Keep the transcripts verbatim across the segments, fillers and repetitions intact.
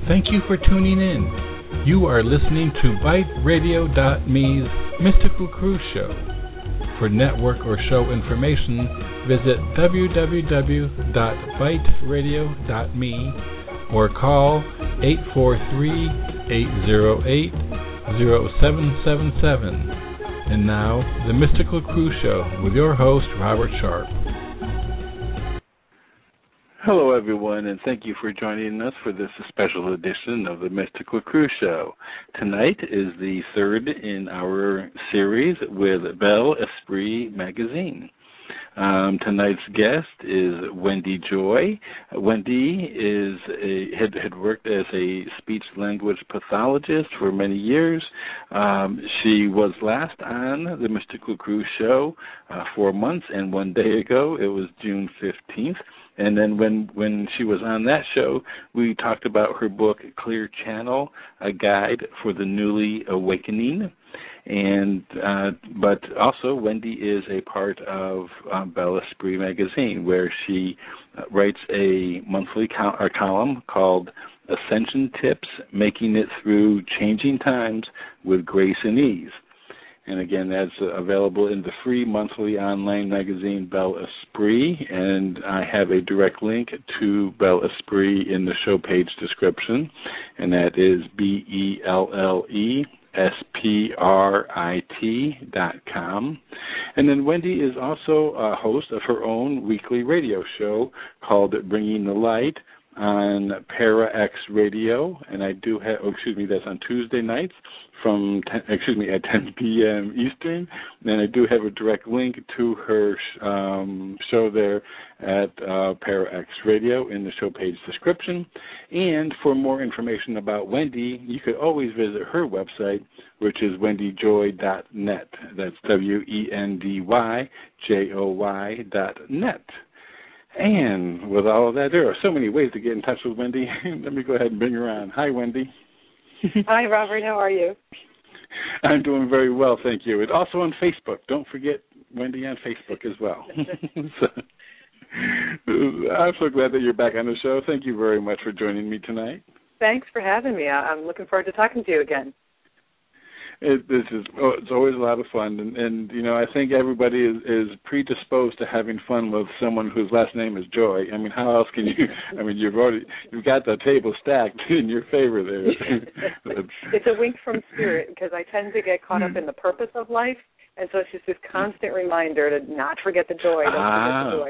Thank you for tuning in. You are listening to Byte Radio dot me's Mystical Cruise Show. For network or show information, visit w w w dot byte radio dot me or call eight four three, eight zero eight, zero seven seven seven. And now, the Mystical Cruise Show with your host, Robert Sharp. Hello, everyone, and thank you for joining us for this special edition of the Mystical Cruise Show. Tonight is the third in our series with Bel Esprit Magazine. Um, tonight's guest is Wendy Joy. Wendy is a, had, had worked as a speech-language pathologist for many years. Um, she was last on the Mystical Cruise Show uh, four months and one day ago. It was June fifteenth. And then when, when she was on that show, we talked about her book, Clear Channel, A Guide for the Newly Awakening. And uh, but also Wendy is a part of um, Bel Esprit Magazine, where she uh, writes a monthly col- or column called Ascension Tips, Making It Through Changing Times with Grace and Ease. And again, that's uh, available in the free monthly online magazine Bel Esprit, and I have a direct link to Bel Esprit in the show page description, and that is B E L L E S P R I T dot com. And then Wendy is also a host of her own weekly radio show called Bringing the Light on Para-X Radio, and I do have, oh, excuse me, that's on Tuesday nights from, ten, excuse me, at ten p.m. Eastern, and I do have a direct link to her um, show there at uh, Para-X Radio in the show page description. And for more information about Wendy, you could always visit her website, which is wendy joy dot net. That's W E N D Y J O Y dot net. And with all of that, there are so many ways to get in touch with Wendy. Let me go ahead and bring her on. Hi, Wendy. Hi, Robert. How are you? I'm doing very well, thank you. And also on Facebook. Don't forget Wendy on Facebook as well. So, I'm so glad that you're back on the show. Thank you very much for joining me tonight. Thanks for having me. I'm looking forward to talking to you again. It, this is oh, it's always a lot of fun, and, and you know I think everybody is, is predisposed to having fun with someone whose last name is Joy. I mean, how else can you? I mean, you've already you've got the table stacked in your favor there. It's a wink from spirit, because I tend to get caught up in the purpose of life, and so it's just this constant reminder to not forget the joy. Don't ah. forget the joy.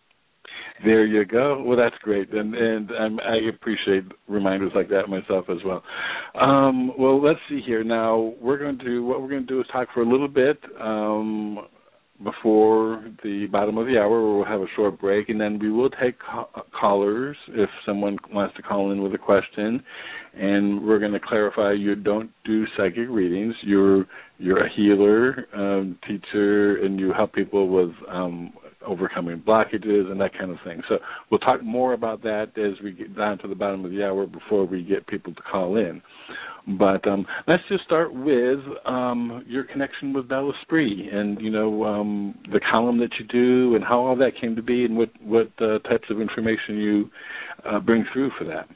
There you go. Well, that's great, and and um, I appreciate reminders like that myself as well. Um, well, let's see here. Now we're going to what we're going to do is talk for a little bit um, before the bottom of the hour, where we'll have a short break, and then we will take ca- callers if someone wants to call in with a question. And we're going to clarify: you don't do psychic readings. You're you're a healer, um, teacher, and you help people with Um, overcoming blockages and that kind of thing. So we'll talk more about that as we get down to the bottom of the hour before we get people to call in. But um, let's just start with um, your connection with Bel Esprit and, you know, um, the column that you do and how all that came to be and what, what uh, types of information you uh, bring through for that.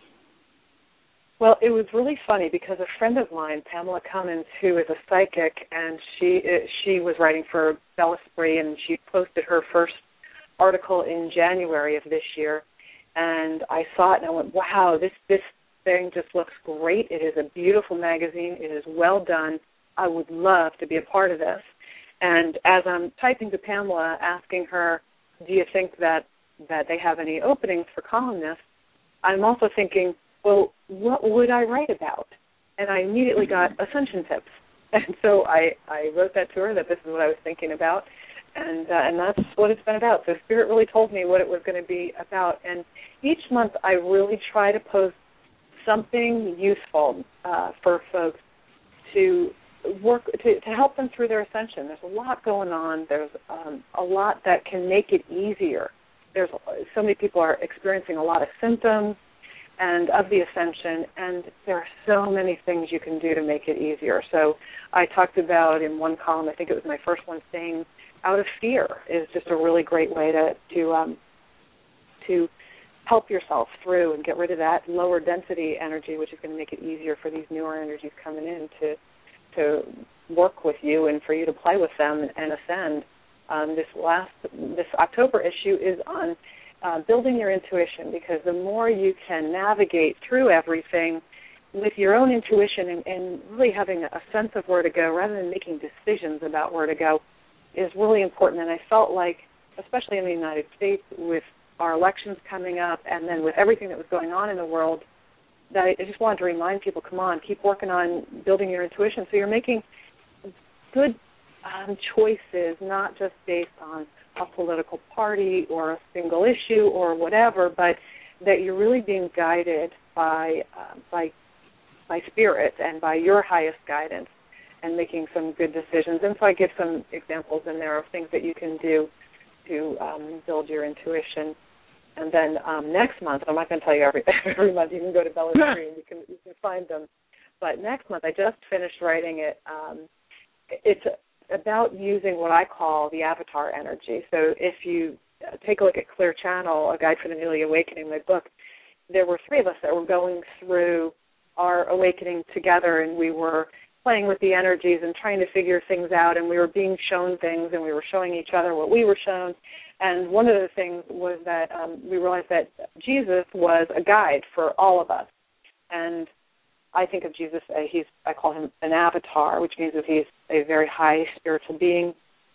Well, it was really funny because a friend of mine, Pamela Cummins, who is a psychic, and she she was writing for Bel Esprit, and she posted her first article in January of this year, and I saw it and I went, wow, this, this thing just looks great. It is a beautiful magazine. It is well done. I would love to be a part of this. And as I'm typing to Pamela, asking her, do you think that, that they have any openings for columnists, I'm also thinking, well, what would I write about? And I immediately got ascension tips. And so I, I wrote that to her, that this is what I was thinking about, and uh, and that's what it's been about. So Spirit really told me what it was going to be about. And each month I really try to post something useful uh, for folks to work, to, to help them through their ascension. There's a lot going on. There's um, a lot that can make it easier. There's so many people are experiencing a lot of symptoms and of the ascension, and there are so many things you can do to make it easier. So I talked about in one column, I think it was my first one, staying out of fear is just a really great way to to um, to help yourself through and get rid of that lower density energy, which is going to make it easier for these newer energies coming in to to work with you and for you to play with them and ascend. Um, this last, this October issue is on uh, building your intuition, because the more you can navigate through everything with your own intuition and, and really having a sense of where to go rather than making decisions about where to go is really important. And I felt like, especially in the United States, with our elections coming up and then with everything that was going on in the world, that I just wanted to remind people, come on, keep working on building your intuition so you're making good um, choices, not just based on a political party or a single issue or whatever, but that you're really being guided by uh, by by spirit and by your highest guidance and making some good decisions. And so I give some examples in there of things that you can do to um, build your intuition. And then um, next month, I'm not going to tell you every every month. You can go to Bella Espree and you can you can find them. But next month, I just finished writing it. Um, it's about using what I call the avatar energy. So if you take a look at Clear Channel, A Guide for the Newly Awakening, my book, there were three of us that were going through our awakening together, and we were playing with the energies and trying to figure things out, and we were being shown things, and we were showing each other what we were shown. And one of the things was that um, we realized that Jesus was a guide for all of us. And I think of Jesus, uh, he's I call him an avatar, which means that he's a very high spiritual being.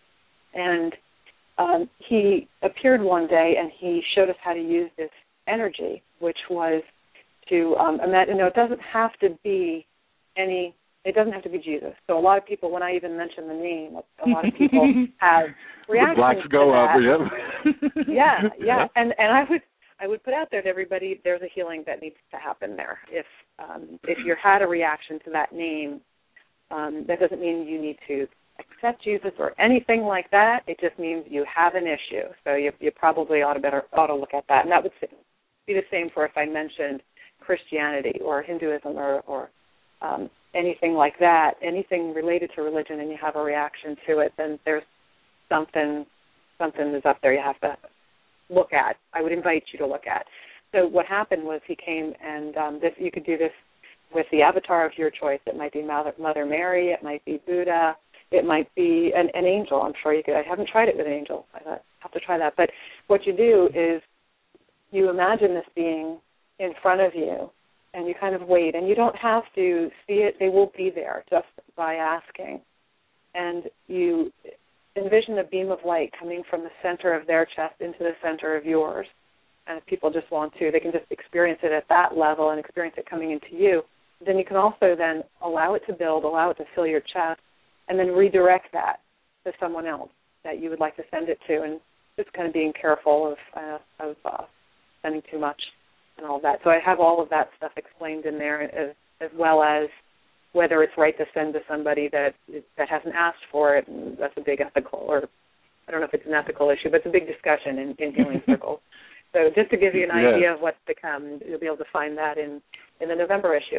And um, he appeared one day, and he showed us how to use this energy, which was to um, imagine, you know, it doesn't have to be any It doesn't have to be Jesus. So a lot of people, when I even mention the name, a lot of people have reactions the blacks to go that. up, yep. yeah, yeah. And and I would I would put out there to everybody, there's a healing that needs to happen there. If um, if you had a reaction to that name, um, that doesn't mean you need to accept Jesus or anything like that. It just means you have an issue. So you you probably ought to better ought to look at that. And that would be the same for if I mentioned Christianity or Hinduism or or um, anything like that, anything related to religion, and you have a reaction to it, then there's something something is up there you have to look at. I would invite you to look at. So what happened was he came, and um, this, you could do this with the avatar of your choice. It might be Mother, Mother Mary. It might be Buddha. It might be an, an angel. I'm sure you could. I haven't tried it with an angel. I have to try that. But what you do is you imagine this being in front of you, and you kind of wait, and you don't have to see it. They will be there just by asking. And you envision a beam of light coming from the center of their chest into the center of yours. And if people just want to, they can just experience it at that level and experience it coming into you. Then you can also then allow it to build, allow it to fill your chest, and then redirect that to someone else that you would like to send it to, and just kind of being careful of, uh, of uh, sending too much and all that. So I have all of that stuff explained in there, as, as well as whether it's right to send to somebody that that hasn't asked for it, and that's a big ethical, or I don't know if it's an ethical issue, but it's a big discussion in, in healing circles. So just to give you an yeah. idea of what's to come, you'll be able to find that in, in the November issue.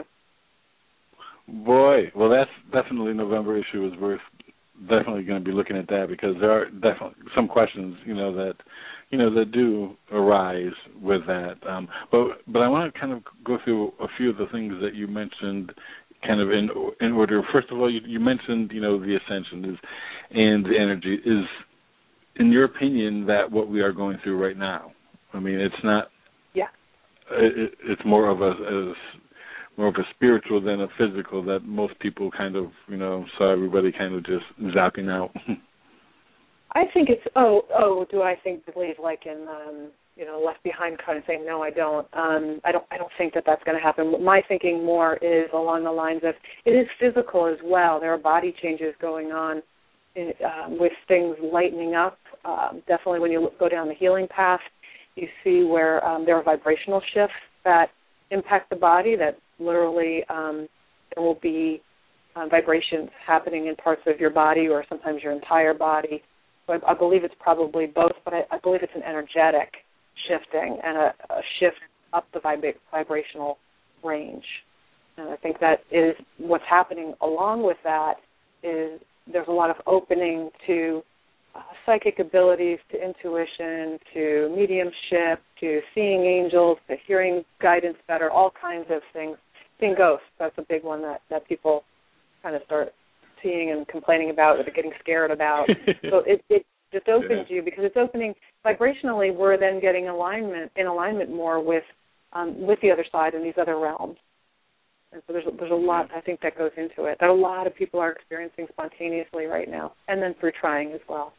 Boy, well, that's definitely November issue is worth definitely going to be looking at that, because there are definitely some questions, you know, that you know that do arise with that. Um, but but I want to kind of go through a few of the things that you mentioned, kind of in in order. First of all, you, you mentioned you know the ascension is and the energy is, in your opinion, that what we are going through right now. I mean, it's not. Yeah. It, it's more of a, a more of a spiritual than a physical that most people kind of, you know, saw everybody kind of just zapping out. I think it's, oh, oh, do I think, believe like in, um, you know, Left Behind kind of thing? No, I don't. Um, I don't I don't think that that's going to happen. My thinking more is along the lines of it is physical as well. There are body changes going on in, um, with things lightening up. Um, definitely when you go down the healing path, you see where um, there are vibrational shifts that impact the body, that literally um, there will be uh, vibrations happening in parts of your body or sometimes your entire body. So I, I believe it's probably both, but I, I believe it's an energetic shifting and a, a shift up the vib- vibrational range. And I think that is what's happening. Along with that is there's a lot of opening to uh, psychic abilities to intuition, to mediumship, to seeing angels, to hearing guidance better, all kinds of things. Seeing ghosts, that's a big one that, that people kind of start seeing and complaining about or they're getting scared about. So it, it just opens yeah. you because it's opening vibrationally. We're then getting alignment in alignment more with um, with the other side and these other realms. And so there's there's a lot I think that goes into it that a lot of people are experiencing spontaneously right now, and then through trying as well.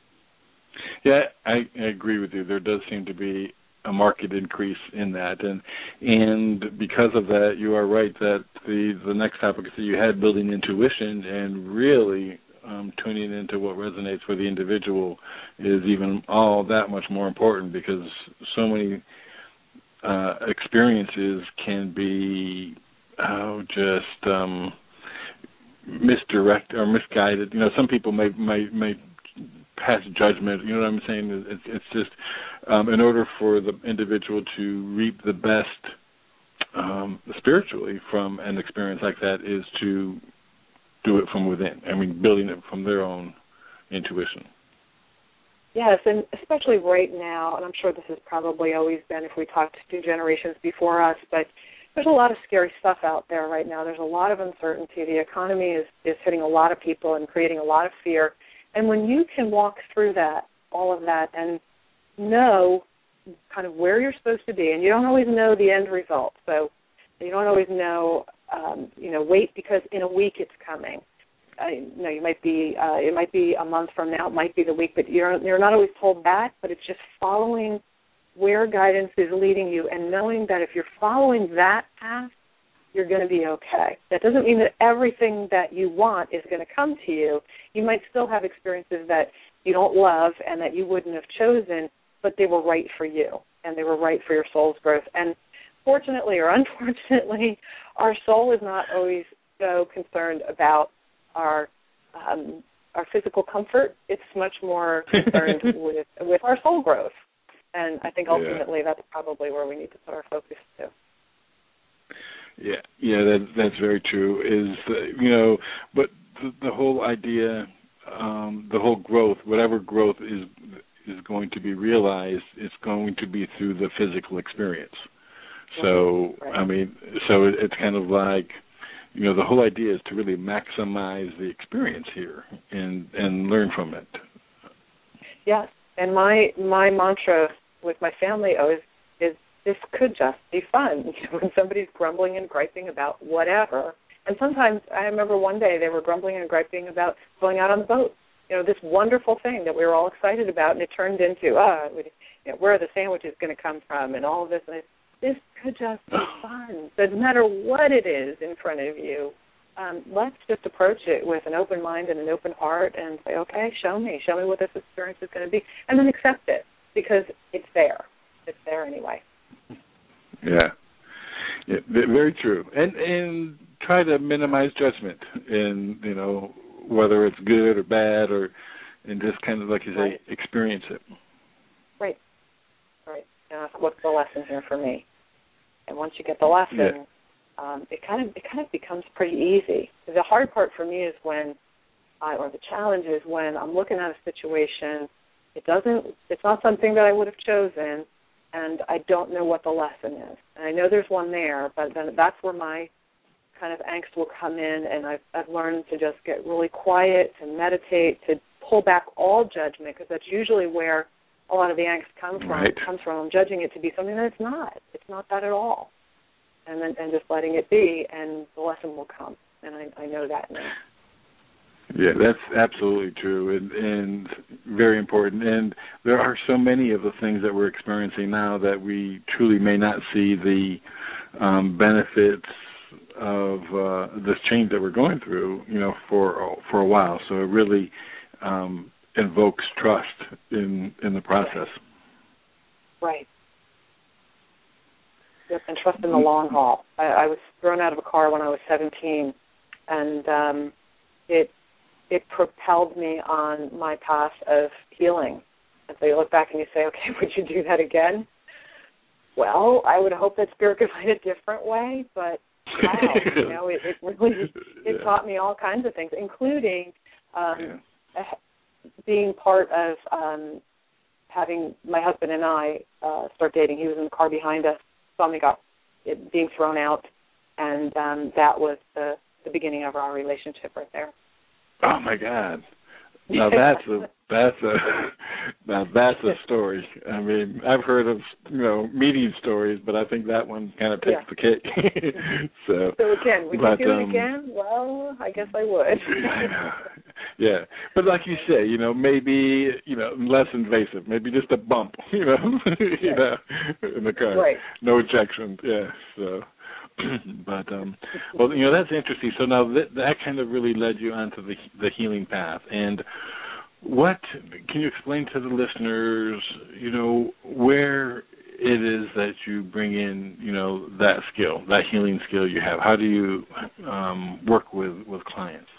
Yeah, I, I agree with you. There does seem to be a market increase in that, and and because of that, you are right that the the next topic that you had, building intuition and really um, tuning into what resonates with the individual, is even all that much more important because so many uh, experiences can be oh, just um, misdirect or misguided. You know, some people may may may pass judgment. You know what I'm saying? It's, it's just um, in order for the individual to reap the best um, spiritually from an experience like that is to do it from within. I mean, building it from their own intuition. Yes, and especially right now, and I'm sure this has probably always been if we talked to two generations before us, but there's a lot of scary stuff out there right now. There's a lot of uncertainty. The economy is, is hitting a lot of people and creating a lot of fear. And when you can walk through that, all of that, and know kind of where you're supposed to be, and you don't always know the end result, so you don't always know, um, you know, wait because in a week it's coming. Uh, you know, you might be, uh, it might be a month from now, it might be the week, but you're you're not always told that. But it's just following where guidance is leading you, and knowing that if you're following that path, you're going to be okay. That doesn't mean that everything that you want is going to come to you. You might still have experiences that you don't love and that you wouldn't have chosen, but they were right for you, and they were right for your soul's growth. And fortunately or unfortunately, our soul is not always so concerned about our um, our physical comfort. It's much more concerned with with our soul growth. And I think ultimately yeah. that's probably where we need to put our focus to. Yeah, yeah, that, that's very true. Is uh, you know, but the, the whole idea, um, the whole growth, whatever growth is is going to be realized, it's going to be through the physical experience. So right. I mean, so it, it's kind of like, you know, the whole idea is to really maximize the experience here and and learn from it. Yes, and my my mantra with my family always is, this could just be fun. You know, when somebody's grumbling and griping about whatever, and sometimes I remember one day they were grumbling and griping about going out on the boat. You know, this wonderful thing that we were all excited about, and it turned into, ah, oh, you know, where are the sandwiches going to come from, and all of this. And I, this could just be fun. So no matter what it is in front of you, um, let's just approach it with an open mind and an open heart and say, okay, show me, show me what this experience is going to be, and then accept it because it's there. It's there anyway. Yeah, yeah, very true. And and try to minimize judgment in, you know, whether it's good or bad, or and just kind of, like you say, right. experience it. Right, right. Uh, what's the lesson here for me? And once you get the lesson, yeah. um, it kind of it kind of becomes pretty easy. The hard part for me is when, I, or the challenge is when I'm looking at a situation. It doesn't. It's not something that I would have chosen. And I don't know what the lesson is. And I know there's one there, but then that's where my kind of angst will come in, and I've, I've learned to just get really quiet, to meditate, to pull back all judgment, because that's usually where a lot of the angst comes from. Right. It comes from I'm judging it to be something that it's not. It's not that at all. And then and just letting it be, and the lesson will come. And I, I know that now. Yeah, that's absolutely true, and, and very important. And there are so many of the things that we're experiencing now that we truly may not see the um, benefits of uh, this change that we're going through, you know, for for a while. So it really um, invokes trust in in the process. Right. Yep, and trust in the long haul. I, I was thrown out of a car when I was seventeen, and um, it. it propelled me on my path of healing. And so you look back and you say, okay, would you do that again? Well, I would hope that Spirit could find a different way, but wow, you know, it, it really, it yeah. taught me all kinds of things, including um, yeah. being part of um, having my husband and I uh, start dating. He was in the car behind us, saw me got it being thrown out, and um, that was the, the beginning of our relationship right there. Oh my God! Now that's a that's a now that's a story. I mean, I've heard of you know meeting stories, but I think that one kind of takes yeah. the cake. so, so again, would but, you do um, it again? Well, I guess I would. yeah, but like you say, you know, maybe you know less invasive, maybe just a bump, you know, you know, in the car, right. no ejection. Yeah, so. But um, well, you know that's interesting. So now that, that kind of really led you onto the the healing path. And what can you explain to the listeners? You know where it is that you bring in, you know, that skill, that healing skill you have. How do you um, work with with clients?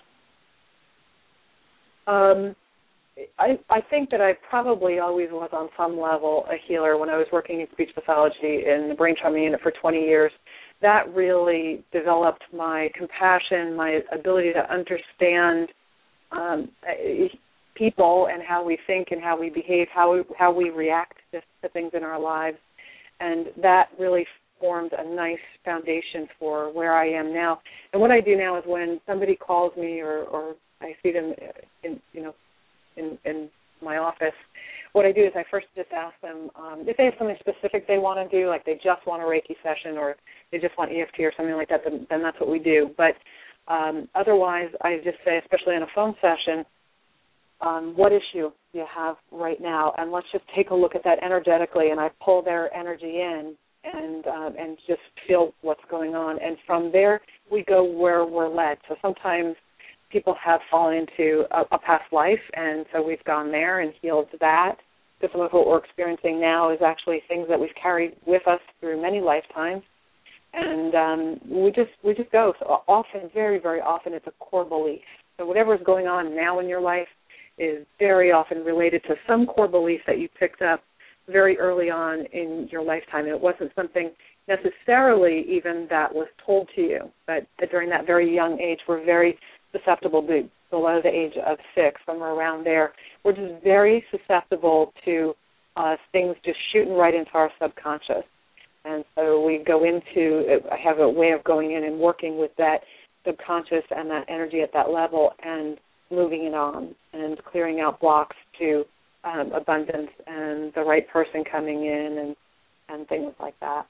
Um, I I think that I probably always was on some level a healer when I was working in speech pathology in the brain trauma unit for twenty years. That really developed my compassion, my ability to understand um, people and how we think and how we behave, how we, how we react to, to things in our lives. And that really formed a nice foundation for where I am now. And what I do now is when somebody calls me or, or I see them in, you know, in, in my office, what I do is I first just ask them um, if they have something specific they want to do, like they just want a Reiki session or they just want E F T or something like that, then, then that's what we do. But um, otherwise, I just say, especially in a phone session, um, what issue do you have right now? And let's just take a look at that energetically, and I pull their energy in and um, and just feel what's going on. And from there, we go where we're led. So sometimes people have fallen into a, a past life, and so we've gone there and healed that. So some of what we're experiencing now is actually things that we've carried with us through many lifetimes, and um, we just we just go. So often, very, very often, it's a core belief. So whatever is going on now in your life is very often related to some core belief that you picked up very early on in your lifetime. And it wasn't something necessarily even that was told to you, but during that very young age, we're very susceptible to below the age of six, somewhere around there. We're just very susceptible to uh, things just shooting right into our subconscious. And so we go into, I have a way of going in and working with that subconscious and that energy at that level and moving it on and clearing out blocks to um, abundance and the right person coming in and, and things like that.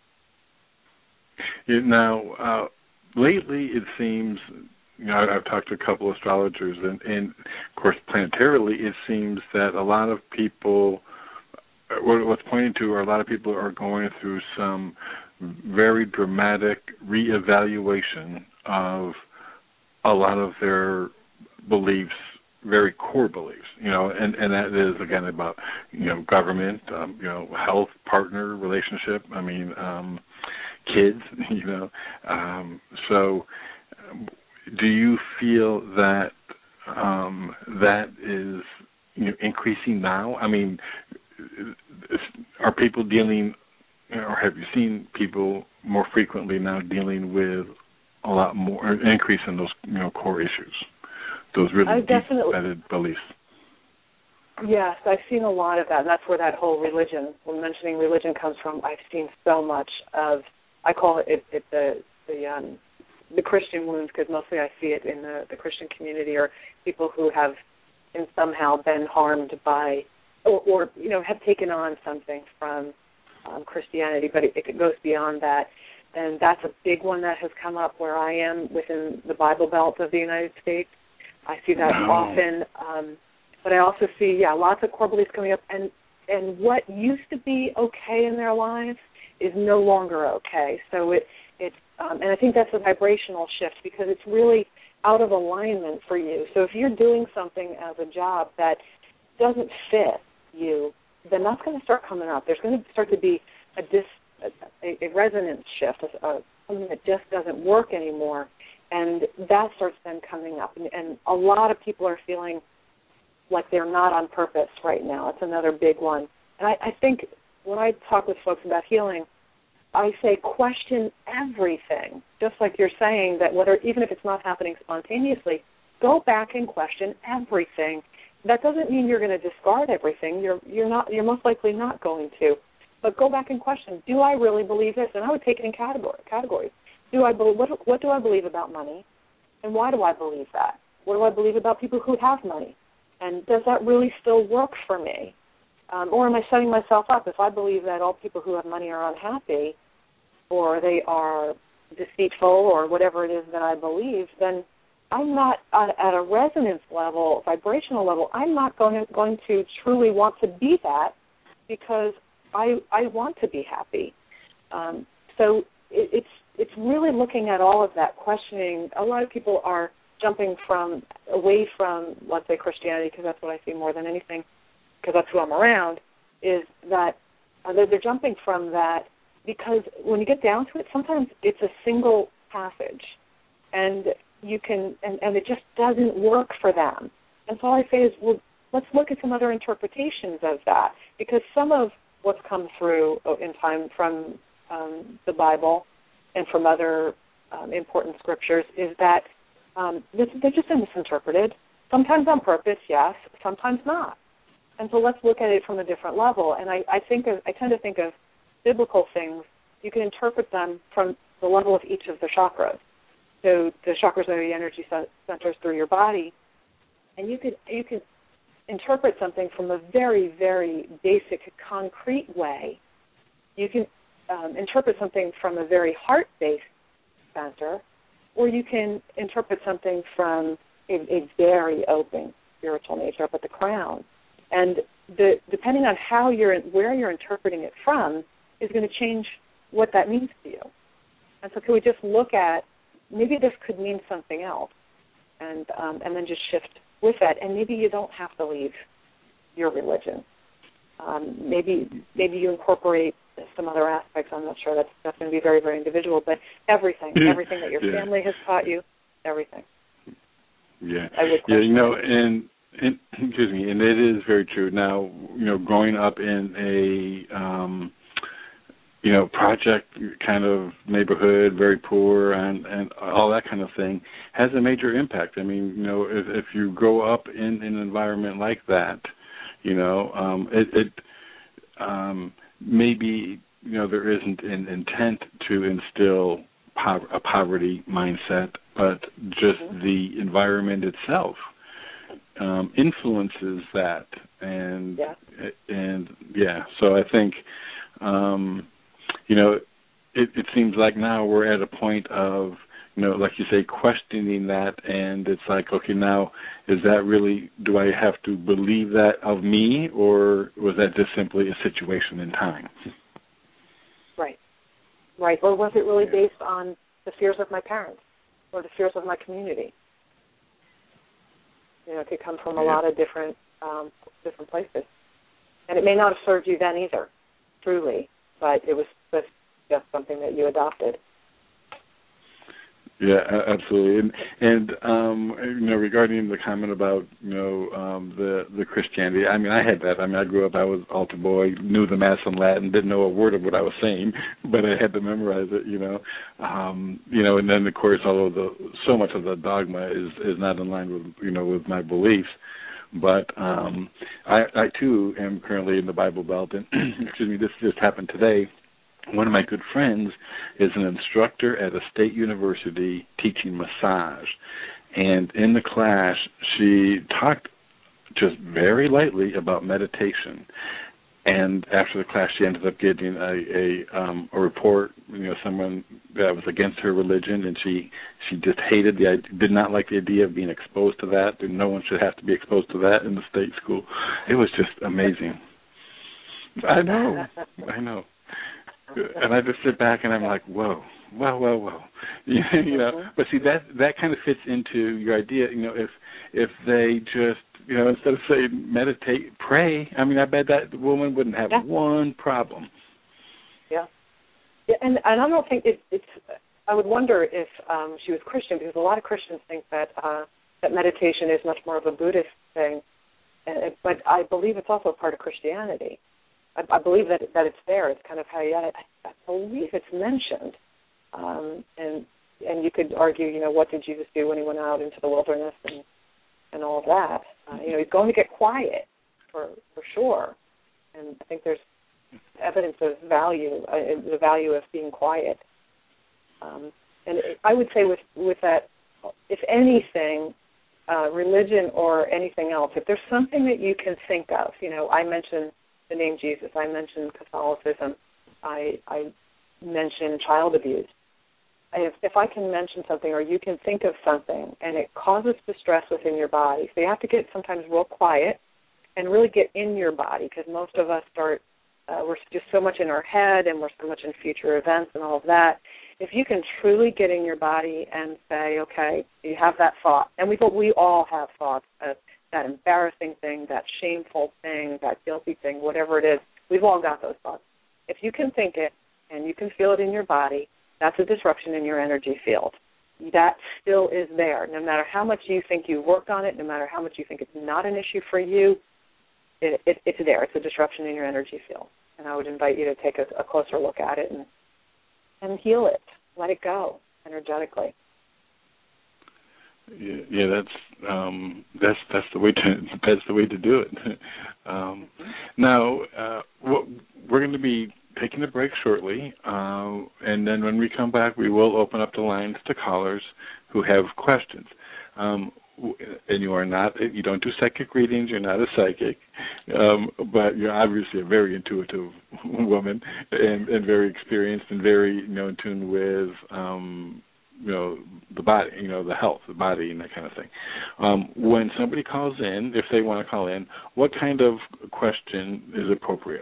Now, uh, lately it seems, you know, I've talked to a couple of astrologers, and, and, of course, planetarily, it seems that a lot of people, what's pointing to are a lot of people are going through some very dramatic reevaluation of a lot of their beliefs, very core beliefs, you know, and, and that is, again, about, you know, government, um, you know, health, partner, relationship, I mean, um, kids, you know. Um, so do you feel that um, that is, you know, increasing now? I mean, are people dealing, you know, or have you seen people more frequently now dealing with a lot more, an increase in those, you know, core issues, those really deep-embedded beliefs? Yes, I've seen a lot of that, and that's where that whole religion, when mentioning religion comes from. I've seen so much of, I call it, it, it the the um, the Christian wounds, because mostly I see it in the, the Christian community, or people who have in somehow been harmed by, or, or you know, have taken on something from um, Christianity, but it, it goes beyond that. And that's a big one that has come up where I am within the Bible Belt of the United States. I see that wow. often. Um, but I also see, yeah, lots of core beliefs coming up. And, and what used to be okay in their lives is no longer okay. So it, it's, um, and I think that's a vibrational shift because it's really out of alignment for you. So if you're doing something as a job that doesn't fit you, then that's going to start coming up. There's going to start to be a dis, a, a resonance shift, a, a, something that just doesn't work anymore, and that starts then coming up. And, and a lot of people are feeling like they're not on purpose right now. It's another big one. And I, I think when I talk with folks about healing, I say question everything, just like you're saying that whether, even if it's not happening spontaneously, go back and question everything that doesn't mean you're going to discard everything. You're you're not. You're most likely not going to. But go back and question: do I really believe this? And I would take it in category categories. Do I believe what? What do I believe about money? And why do I believe that? What do I believe about people who have money? And does that really still work for me? Um, or am I setting myself up? If I believe that all people who have money are unhappy, or they are deceitful, or whatever it is that I believe, then I'm not at, at a resonance level, vibrational level. I'm not going to, going to truly want to be that, because I I want to be happy. Um, so it, it's it's really looking at all of that, questioning. A lot of people are jumping from away from, let's say, Christianity, because that's what I see more than anything, because that's who I'm around, is that uh, they're, they're jumping from that, because when you get down to it, sometimes it's a single passage, and you can, and, and it just doesn't work for them. And so all I say is, well, let's look at some other interpretations of that, because some of what's come through in time from um, the Bible and from other um, important scriptures is that um, they're just misinterpreted, sometimes on purpose, yes, sometimes not. And so let's look at it from a different level. And I, I think of, I tend to think of biblical things, you can interpret them from the level of each of the chakras. So the chakras are the energy centers through your body, and you could you could interpret something from a very, very basic, concrete way. You can um, interpret something from a very heart-based center, or you can interpret something from a, a very open spiritual nature up at the crown. And the, depending on how you're, where you're interpreting it from, is going to change what that means to you. And so, can we just look at maybe this could mean something else, and um, and then just shift with that. And maybe you don't have to leave your religion. Um, maybe maybe you incorporate some other aspects. I'm not sure. That's that's going to be very, very individual. But everything, everything that your yeah. family has taught you, everything. Yeah. I would yeah. You know, and, and excuse me, and it is very true. Now, you know, growing up in a um, you know, project kind of neighborhood, very poor, and, and all that kind of thing, has a major impact. I mean, you know, if, if you grow up in, in an environment like that, you know, um, it, it um, maybe, you know, there isn't an intent to instill po- a poverty mindset, but just mm-hmm. the environment itself um, influences that. And, yeah. and yeah, so I think, um, you know, it, it seems like now we're at a point of, you know, like you say, questioning that, and it's like, okay, now, is that really, do I have to believe that of me, or was that just simply a situation in time? Right, right. Or was it really based on the fears of my parents or the fears of my community? You know, it could come from a yeah. lot of different um, different places. And it may not have served you then either, truly, but it was just something that you adopted. Yeah, absolutely. And, and um, you know, regarding the comment about, you know, um, the the Christianity, I mean, I had that. I mean, I grew up, I was altar boy, knew the Mass in Latin, didn't know a word of what I was saying, but I had to memorize it, you know. Um, you know, and then, of course, although the, so much of the dogma is, is not in line with, you know, with my beliefs, but um, I, I, too, am currently in the Bible Belt, and, excuse me, this just happened today. One of my good friends is an instructor at a state university teaching massage. And in the class, she talked just very lightly about meditation. And after the class, she ended up getting a a, um, a report, you know, someone that was against her religion, and she, she just hated the idea, did not like the idea of being exposed to that, and no one should have to be exposed to that in the state school. It was just amazing. I know, I know. And I just sit back and I'm like, whoa, whoa, whoa, whoa, you know. But see, that that kind of fits into your idea. You know, if if they just, you know, instead of saying meditate, pray. I mean, I bet that woman wouldn't have yeah. one problem. Yeah. Yeah, and and I don't think it, it's. I would wonder if um, she was Christian, because a lot of Christians think that uh, that meditation is much more of a Buddhist thing, and, but I believe it's also a part of Christianity. I believe that that it's there. It's kind of how you, I, I believe it's mentioned, um, and and you could argue, you know, what did Jesus do when he went out into the wilderness and and all of that. Uh, you know, he's going to get quiet for for sure. And I think there's evidence of value, uh, the value of being quiet. Um, and I would say with, with that, if anything, uh, religion or anything else, if there's something that you can think of, you know, I mentioned the name Jesus, I mentioned Catholicism, I, I mentioned child abuse. If, if I can mention something or you can think of something and it causes distress within your body, so you have to get sometimes real quiet and really get in your body, because most of us start, uh, we're just so much in our head and we're so much in future events and all of that. If you can truly get in your body and say, okay, you have that thought, and we we all have thoughts of that embarrassing thing, that shameful thing, that guilty thing, whatever it is, we've all got those thoughts. If you can think it and you can feel it in your body, that's a disruption in your energy field. That still is there. No matter how much you think you worked on it, no matter how much you think it's not an issue for you, it, it, it's there. It's a disruption in your energy field. And I would invite you to take a, a closer look at it and and heal it. Let it go energetically. Yeah, yeah that's um, that's that's the way to that's the way to do it. um, mm-hmm. Now, uh, we're going to be taking a break shortly, uh, and then when we come back, we will open up the lines to callers who have questions. Um, and you are not, you don't do psychic readings, you're not a psychic, um, but you're obviously a very intuitive woman and, and very experienced and very, you know, in tune with, um, you know, the body, you know, the health, the body and that kind of thing. Um, when somebody calls in, if they want to call in, what kind of question is appropriate?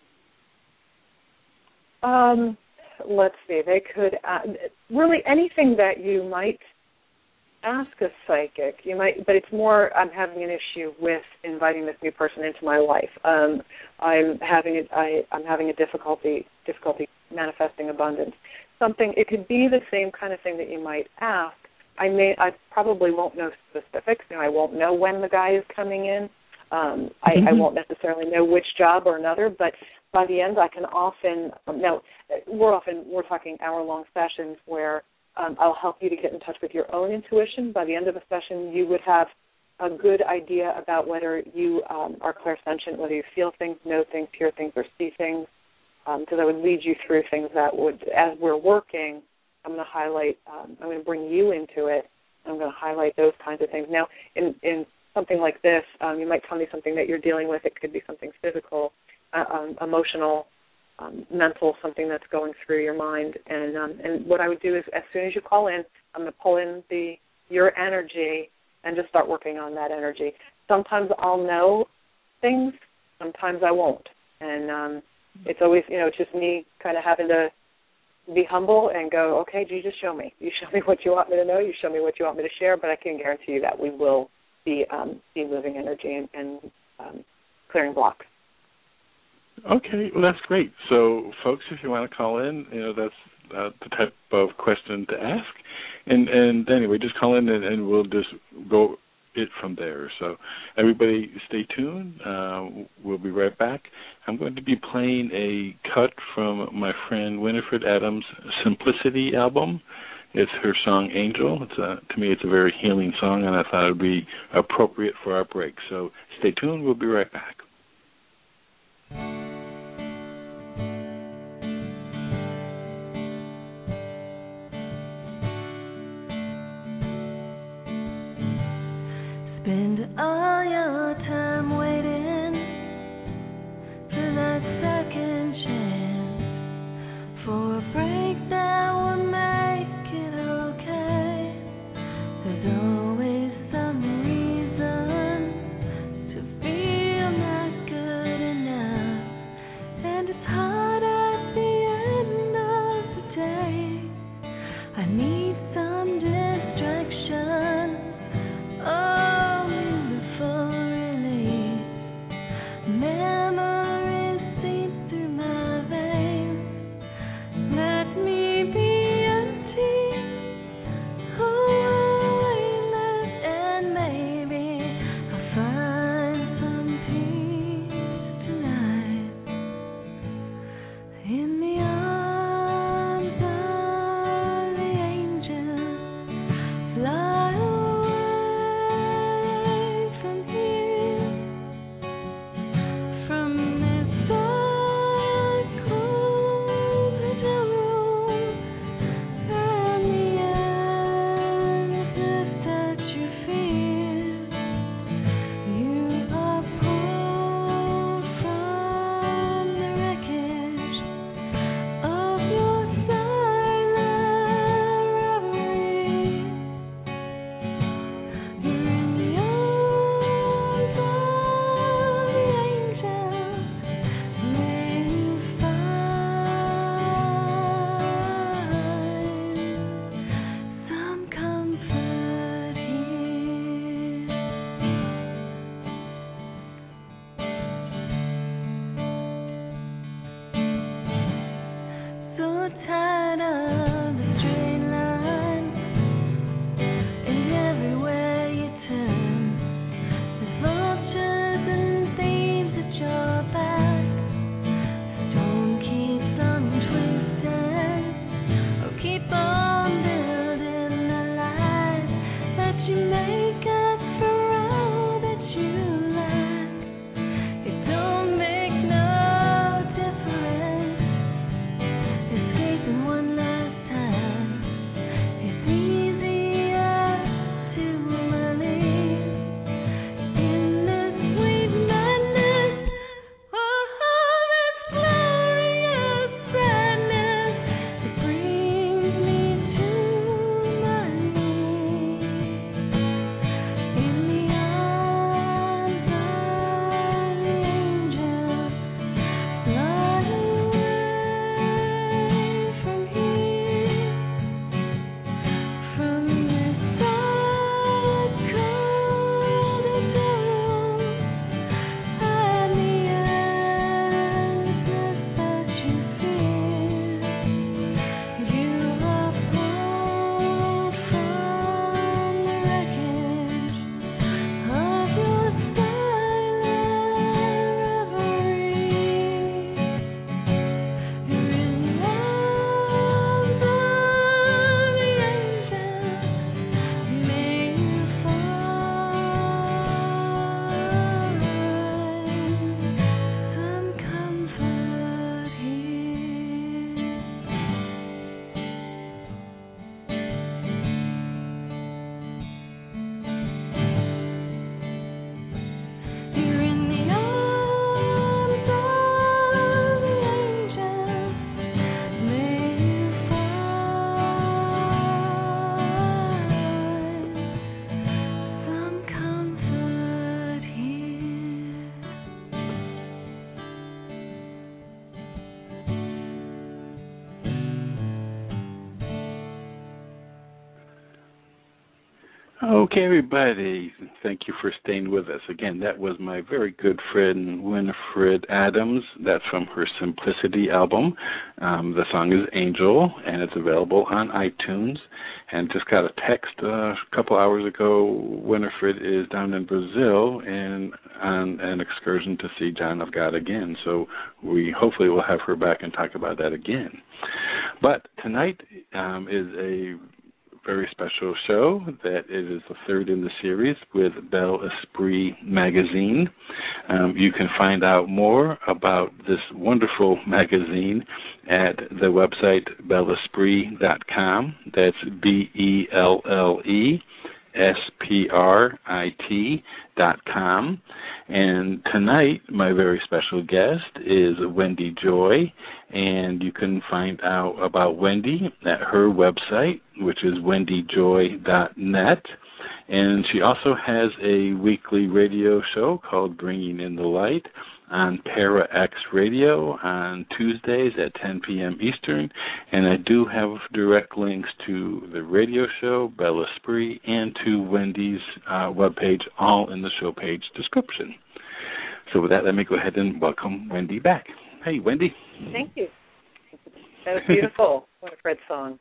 Um, let's see, they could, uh, really anything that you might ask a psychic, you might, but it's more I'm having an issue with inviting this new person into my life. Um, I'm having a, I, I'm having a difficulty difficulty manifesting abundance. Something, it could be the same kind of thing that you might ask. I may, I probably won't know specifics. You know, I won't know when the guy is coming in. Um, I, mm-hmm. I won't necessarily know which job or another, but by the end, I can often. Um, now, we're often we're talking hour-long sessions where. Um, I'll help you to get in touch with your own intuition. By the end of the session, you would have a good idea about whether you um, are clairsentient, whether you feel things, know things, hear things, or see things, because um, I would lead you through things that would, as we're working, I'm going to highlight, um, I'm going to bring you into it, and I'm going to highlight those kinds of things. Now, in, in something like this, um, you might tell me something that you're dealing with. It could be something physical, uh, um, emotional, Um, mental, something that's going through your mind. And um, and what I would do is as soon as you call in, I'm going to pull in the your energy and just start working on that energy. Sometimes I'll know things, sometimes I won't. And um, it's always, you know, it's just me kind of having to be humble and go, okay, you just show me. You show me what you want me to know. You show me what you want me to share, but I can guarantee you that we will be, um, be moving energy and, and um, clearing blocks. Okay, well, that's great. So, folks, if you want to call in, you know, that's uh, the type of question to ask. And, and anyway, just call in and, and we'll just go it from there. So, everybody stay tuned. Uh, we'll be right back. I'm going to be playing a cut from my friend Winifred Adams' Simplicity album. It's her song, Angel. It's a, to me, it's a very healing song, and I thought it would be appropriate for our break. So, stay tuned. We'll be right back. Spend all your time waiting for that second chance, for a break that will make it okay. There's always some reason to feel not good enough. Okay, everybody, thank you for staying with us. Again, that was my very good friend Winifred Adams. That's from her Simplicity album. Um, the song is Angel, and it's available on iTunes. And just got a text uh, a couple hours ago. Winifred is down in Brazil and on an excursion to see John of God again. So we hopefully will have her back and talk about that again. But tonight um, is a very special show that it is the third in the series with Bel Esprit magazine. Um, you can find out more about this wonderful magazine at the website bell esprit dot com. That's B E L L E S P R I T dot com. And tonight, my very special guest is Wendy Joy, and you can find out about Wendy at her website, which is wendy joy dot net. And she also has a weekly radio show called Bringing in the Light on Para X Radio on Tuesdays at ten p.m. Eastern. And I do have direct links to the radio show, Bel Esprit, and to Wendy's uh, webpage, all in the show page description. So with that, let me go ahead and welcome Wendy back. Hey, Wendy. Thank you. That was beautiful. What a Fred song.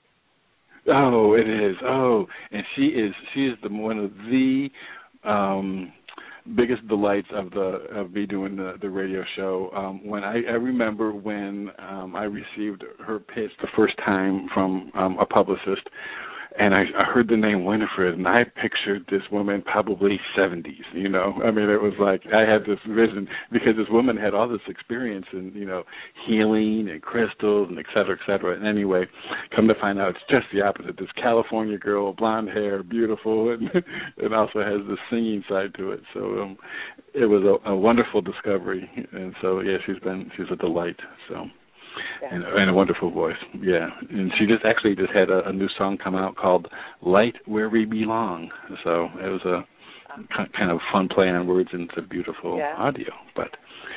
Oh, it is. Oh, and she is she is the one of the um, biggest delights of the of me doing the, the radio show. Um, when I, I remember when um, I received her pitch the first time from um, a publicist, and I, I heard the name Winifred, and I pictured this woman probably seventies, you know. I mean, it was like I had this vision because this woman had all this experience in, you know, healing and crystals and et cetera, et cetera. And anyway, come to find out it's just the opposite. This California girl, blonde hair, beautiful, and it also has the singing side to it. So um, it was a, a wonderful discovery. And so, yeah, she's been, she's a delight, so. Yeah. And, and a wonderful voice, yeah. And she just actually just had a, a new song come out called "Light Where We Belong." So it was a kind of fun play on words, and it's a beautiful yeah. audio. But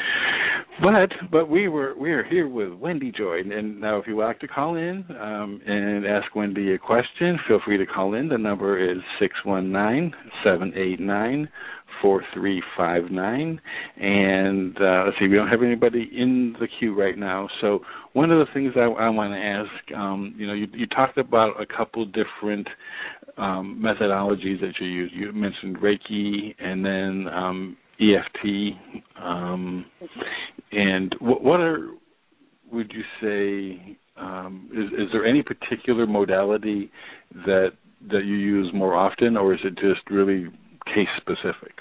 but but we were we are here with Wendy Joy, and now if you would like to call in um, and ask Wendy a question, feel free to call in. The number is six one nine, seven eight nine, four three five nine. And uh, let's see, we don't have anybody in the queue right now. So one of the things I, I want to ask, um, you know, you, you talked about a couple different um, methodologies that you use. You mentioned Reiki and then um, E F T. Um, and what, what are, would you say, um, is, is there any particular modality that that you use more often, or is it just really case specific?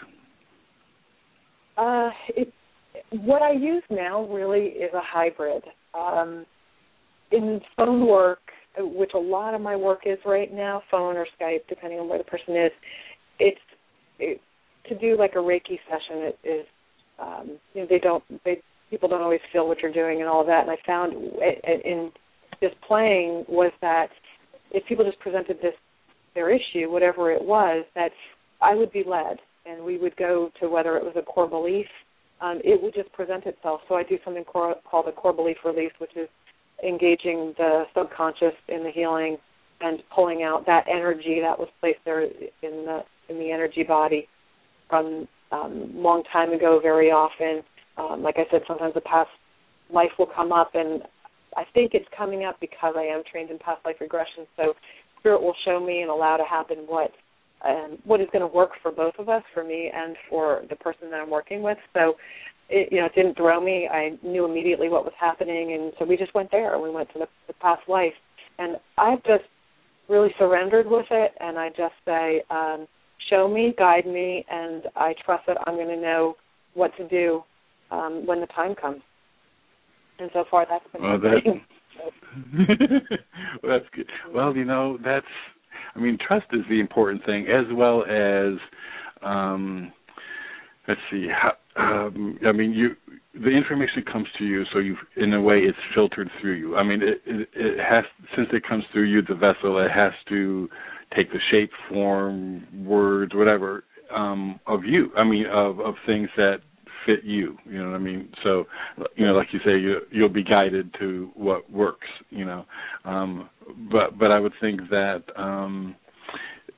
Uh, it, what I use now really is a hybrid. Um, in phone work, which a lot of my work is right now, phone or Skype, depending on where the person is, it's it, to do like a Reiki session. It is um, you know, they don't they people don't always feel what you're doing and all of that. And I found in just playing was that if people just presented this their issue, whatever it was, that I would be led, and we would go to whether it was a core belief. Um, it would just present itself. So I do something core, called a core belief release, which is engaging the subconscious in the healing and pulling out that energy that was placed there in the in the energy body from um, long time ago. Very often, um, like I said, sometimes the past life will come up, and I think it's coming up because I am trained in past life regression. So Spirit will show me and allow to happen what um, what is going to work for both of us, for me and for the person that I'm working with. So, it, you know, it didn't throw me. I knew immediately what was happening, and so we just went there. We went to the, the past life, and I've just really surrendered with it, and I just say, um, show me, guide me, and I trust that I'm going to know what to do um, when the time comes. And so far, that's been well, that, well, that's good. Well, you know, that's, I mean, trust is the important thing, as well as, um, let's see, how, um, I mean, you, the information comes to you, so you, in a way, it's filtered through you. I mean, it, it, it has, since it comes through you, the vessel, it has to take the shape, form, words, whatever, um, of you. I mean, of, of things that fit you, you know what I mean? So, you know, like you say, you, you'll be guided to what works, you know. Um, but but I would think that, um,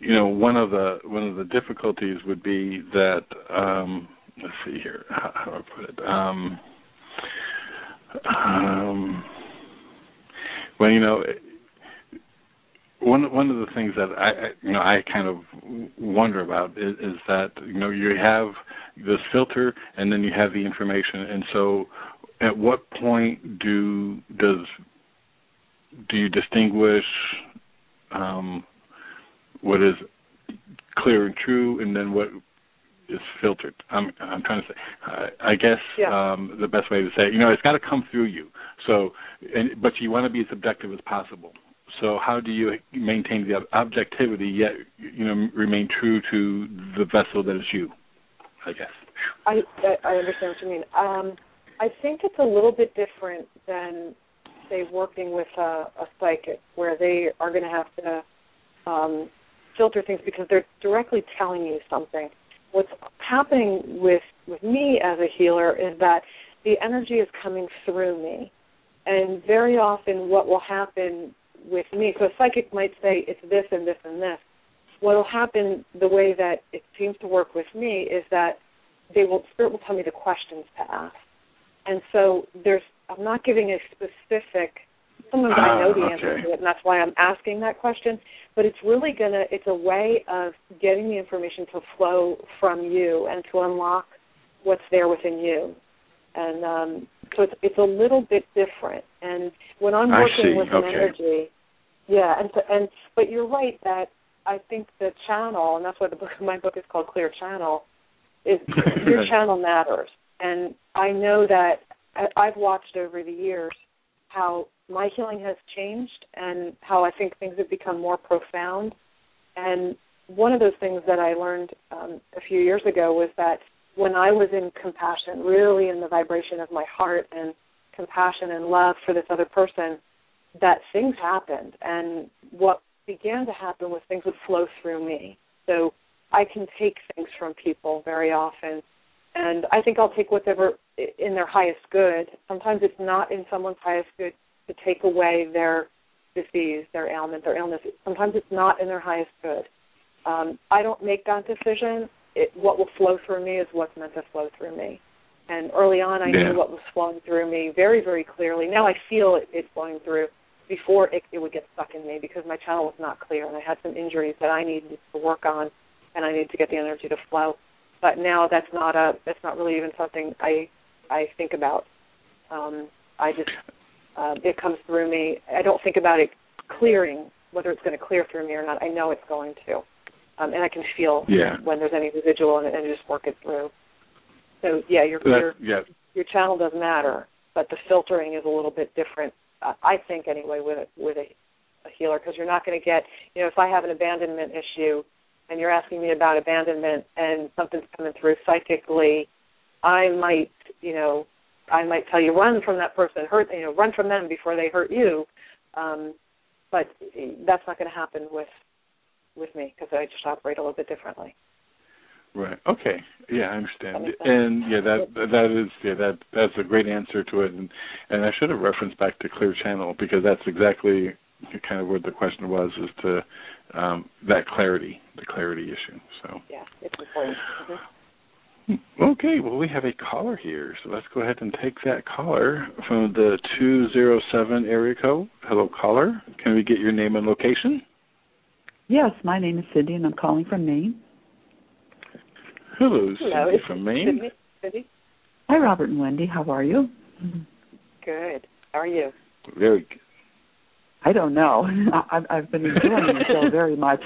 you know, one of the one of the difficulties would be that um, let's see here, how, how do I put it? Um, um, well, you know, one one of the things that I you know I kind of wonder about is, is that you know you have this filter and then you have the information, and so at what point do does do you distinguish um, what is clear and true, and then what is filtered? I'm I'm trying to say. Uh, I guess yeah. um, the best way to say it, you know, it's got to come through you. So, and, but you want to be as objective as possible. So, how do you maintain the objectivity yet, you know, remain true to the vessel that is you? I guess. I I understand what you mean. Um, I think it's a little bit different than, say, working with a, a psychic, where they are going to have to um, filter things because they're directly telling you something. What's happening with, with me as a healer is that the energy is coming through me. And very often what will happen with me, so a psychic might say it's this and this and this. What will happen, the way that it seems to work with me, is that they will, Spirit will tell me the questions to ask. And so there's, I'm not giving a specific, sometimes uh, I know the okay. answer to it, and that's why I'm asking that question, but it's really going to, it's a way of getting the information to flow from you and to unlock what's there within you. And um, so it's, it's a little bit different. And when I'm working with okay. an energy, yeah, and, so, and but you're right that I think the channel, and that's why the book, my book is called Clear Channel, is your channel matters. And I know that I've watched over the years how my healing has changed and how I think things have become more profound. And one of those things that I learned um, a few years ago was that when I was in compassion, really in the vibration of my heart and compassion and love for this other person, that things happened. And what began to happen was things would flow through me. So I can take things from people very often, and I think I'll take whatever in their highest good. Sometimes it's not in someone's highest good to take away their disease, their ailment, their illness. Sometimes it's not in their highest good. Um, I don't make that decision. It, what will flow through me is what's meant to flow through me. And early on, I yeah. knew what was flowing through me very, very clearly. Now I feel it, it flowing through. Before it, it would get stuck in me because my channel was not clear, and I had some injuries that I needed to work on, and I needed to get the energy to flow. But now that's not a that's not really even something I I think about. Um, I just uh, it comes through me. I don't think about it clearing, whether it's going to clear through me or not. I know it's going to, um, and I can feel yeah. when there's any residual in it, and just work it through. So yeah, your that, your, yeah. your channel does matter, but the filtering is a little bit different. Uh, I think anyway with a, with a, a healer, because you're not going to get, you know, if I have an abandonment issue and you're asking me about abandonment and something's coming through psychically, I might, you know, I might tell you run from that person, hurt, you know, run from them before they hurt you. Um, but that's not going to happen with with me because I just operate a little bit differently. Right. Okay. Yeah, I understand. And yeah, that that is yeah that that's a great answer to it. And and I should have referenced back to Clear Channel because that's exactly kind of what the question was, is to um, that clarity, the clarity issue. So yeah, it's important. Mm-hmm. Okay. Well, we have a caller here, so let's go ahead and take that caller from the two zero seven area code. Hello, caller. Can we get your name and location? Yes, my name is Cindy, and I'm calling from Maine. Hello, Hello, Cindy from Maine. Cindy. Cindy. Hi, Robert and Wendy. How are you? Good. How are you? Very good. I don't know. I've, I've been enjoying the show very much.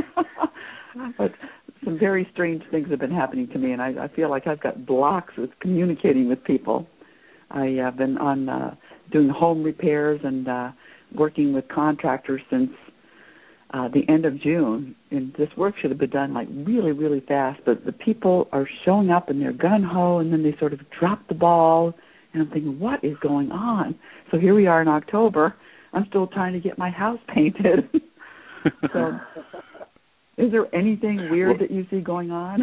But some very strange things have been happening to me, and I, I feel like I've got blocks with communicating with people. I have been on uh, doing home repairs and uh, working with contractors since Uh, the end of June, and this work should have been done like really, really fast, but the people are showing up and they're gung-ho, and then they sort of drop the ball, and I'm thinking, what is going on? So here we are in October. I'm still trying to get my house painted. So is there anything weird that you see going on?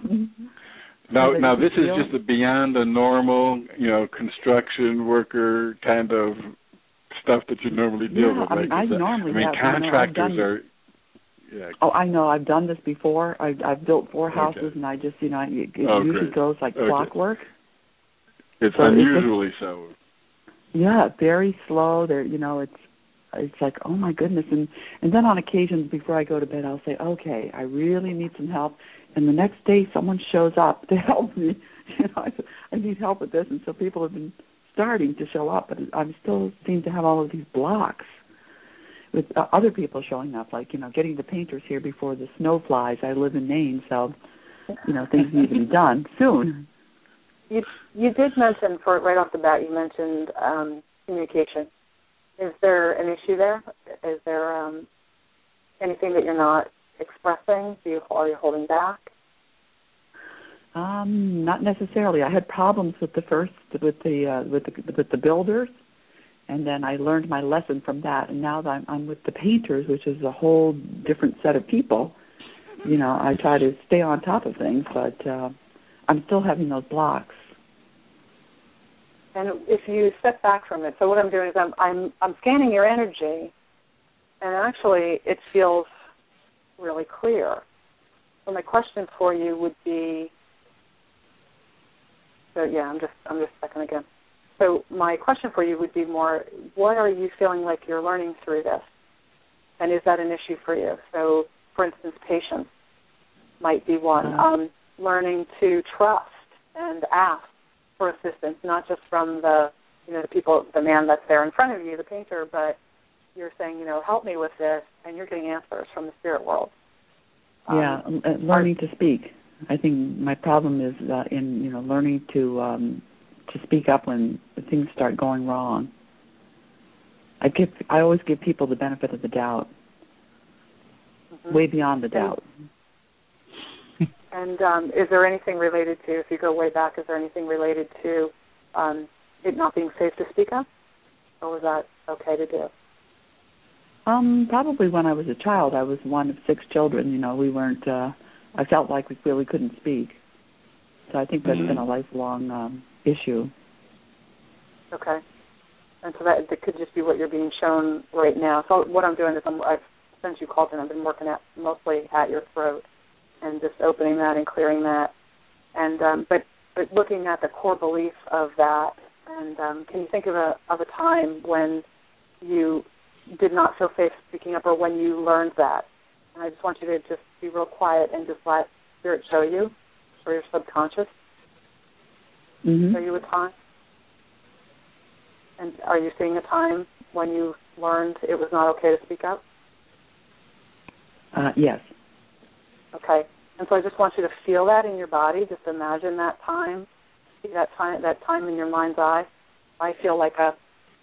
Now, now this is just a beyond a normal, you know, construction worker kind of stuff that you normally deal yeah, with, I right? mean, I normally I mean, have, contractors you know, are, Yeah. Oh, I know. I've done this before. I've, I've built four houses, okay. and I just, you know, it, it oh, usually great. goes like okay. clockwork. It's so unusually it's just, so. Yeah, very slow. There, you know, it's it's like, oh my goodness, and and then on occasions before I go to bed, I'll say, okay, I really need some help, and the next day someone shows up to help me. You know, I, I need help with this, and so people have been starting to show up, but I still seem to have all of these blocks with uh, other people showing up, like, you know, getting the painters here before the snow flies. I live in Maine, so, you know, things need to be done soon. You you did mention, for right off the bat, you mentioned um, communication. Is there an issue there? Is there um, anything that you're not expressing? Do you, are you holding back? Um, not necessarily. I had problems with the first, with the uh, with the with the builders, and then I learned my lesson from that. And now that I'm, I'm with the painters, which is a whole different set of people, you know, I try to stay on top of things, but uh, I'm still having those blocks. And if you step back from it, so what I'm doing is I'm I'm I'm scanning your energy, and actually it feels really clear. So my question for you would be. So yeah, I'm just I'm just checking again. So my question for you would be more: what are you feeling like you're learning through this, and is that an issue for you? So, for instance, patience might be one. Um, learning to trust and ask for assistance, not just from the you know the people, the man that's there in front of you, the painter, but you're saying, you know, help me with this, and you're getting answers from the spirit world. Um, yeah, learning to speak. I think my problem is uh, in you know learning to um, to speak up when things start going wrong. I give I always give people the benefit of the doubt, mm-hmm. way beyond the doubt. And um, is there anything related to, if you go way back, is there anything related to um, it not being safe to speak up, or was that okay to do? Um, probably when I was a child, I was one of six children. You know, we weren't. Uh, I felt like we really couldn't speak. So I think that's mm-hmm. been a lifelong um, issue. Okay. And so that, that could just be what you're being shown right now. So what I'm doing is I'm, I've, since you called in, I've been working at mostly at your throat and just opening that and clearing that. And um, but, but looking at the core belief of that, and um, can you think of a of a time when you did not feel safe speaking up, or when you learned that? And I just want you to just be real quiet and just let Spirit show you, or your subconscious, mm-hmm. show you a time. And are you seeing a time when you learned it was not okay to speak up? Uh, yes. Okay. And so I just want you to feel that in your body. Just imagine that time, that time, that time in your mind's eye. I feel like a,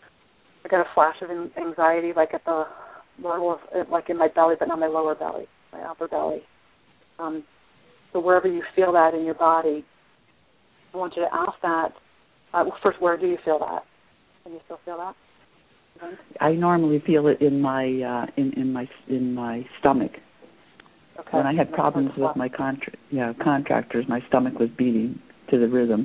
I got a flash of anxiety, like at the level of, like in my belly, but not my lower belly, my upper belly. Um, so wherever you feel that in your body, I want you to ask that. Uh, well, first, where do you feel that? Can you still feel that? Okay. I normally feel it in my uh, in in my in my stomach. Okay. When I had problems with my contra- yeah, contractors, my stomach was beating to the rhythm.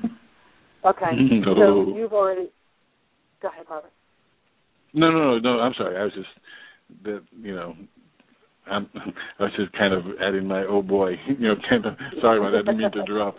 Okay. No. So you've already. Go ahead, Robert. No, no, no, no. I'm sorry. I was just that you know. I'm, I was just kind of adding my oh boy, you know, kind of sorry about that. I didn't mean to interrupt.